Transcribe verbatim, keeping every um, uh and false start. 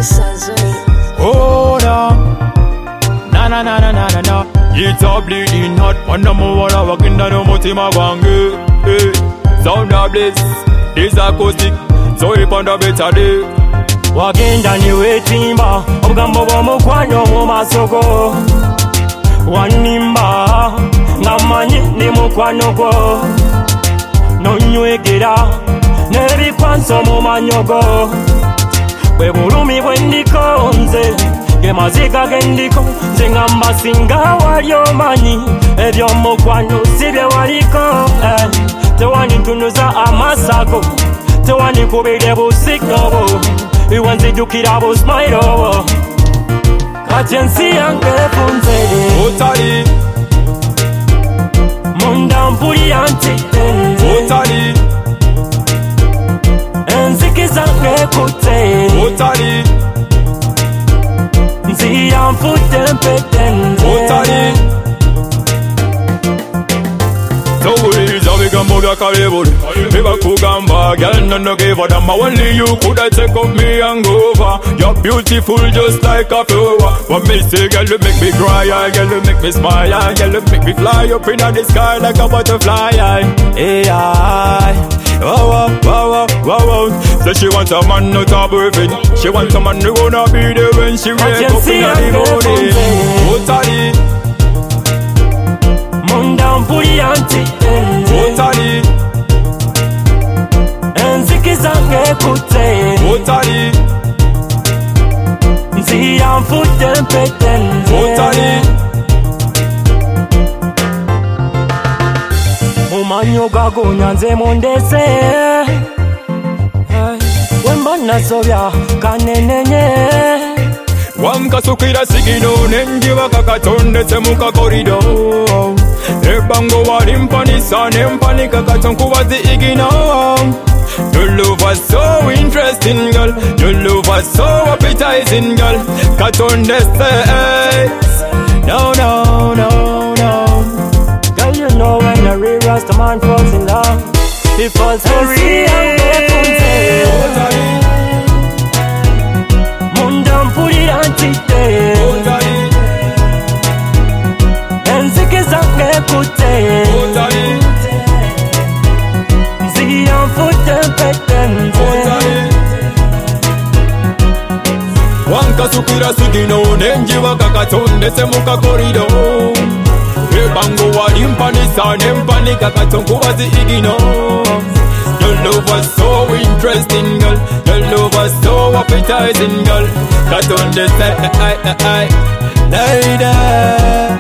Oh no, na na na na na na na. It's a bleeding hot, man. No more wanna walk in the mutima gwange. Hey, sound of bliss, this acoustic, so if on the better day. Wagenda ni wetimba, obugambo bw'omukwano mu masoko. Wanimba, ngamanyi ni mukwano gwo. Nonywegera, n'ebikwanso mu manyogo. Bwe bulumi bwe ndiko nze, ge maziga ge ndiko. Nze ngamba singa wali omanyi, eby'omukwano si bye waliko. Eh, tewani ntunuza amasago, tewani kubire busigobo. Iwanzijukira bu smile owo. Kati ensi yange efunze. Otali, munda mpulira nti enze. Otali, enziki zange ekutte. Otali, nziya nfudde mpedde nze. Otali. Towuliriza bigambo bya kalebule bibakugamba, girl, no no give a damn. Only you coulda take up me and go over. You're beautiful just like a flower. What me say, girl, you make me cry, aye. Girl, you make me smile, aye. Girl, you make me fly up in the sky like a butterfly, aye. Hey, aye. Wow, wow, wow, wow, wow. So she wants a man not a perfect. She wants a man who gonna be there when she wake up in the morning. Totally. Munda mpulira nti enze. Otali, enziki zange ekutte. Otali, nziya nfudde mpedde nze. Otali. Mumanyo gago nyanze mundese. Wemba nasobya kanenenye. Wankasukira sigino nenjiba kakatondetse muka korido. Ebango walimpanisa nempanika katonkubazi igino. Your love was so interesting, girl. Your love was so appetizing, girl. Katondetse. No, no, no, no. Girl, you know when a real Rasta man falls in love, he falls for real. Munda mpulira ntidde. Enziki zange ekutte. nziya nfudde mpedde nze. Wankasukira sigino nenjiba kakatondetse muka korido. Ebango walimpanisa nempanika katonkubazi igino. Your love was so interesting, girl. Your love was so appetizing, girl. Katondetse, ay, ay, ay, lady.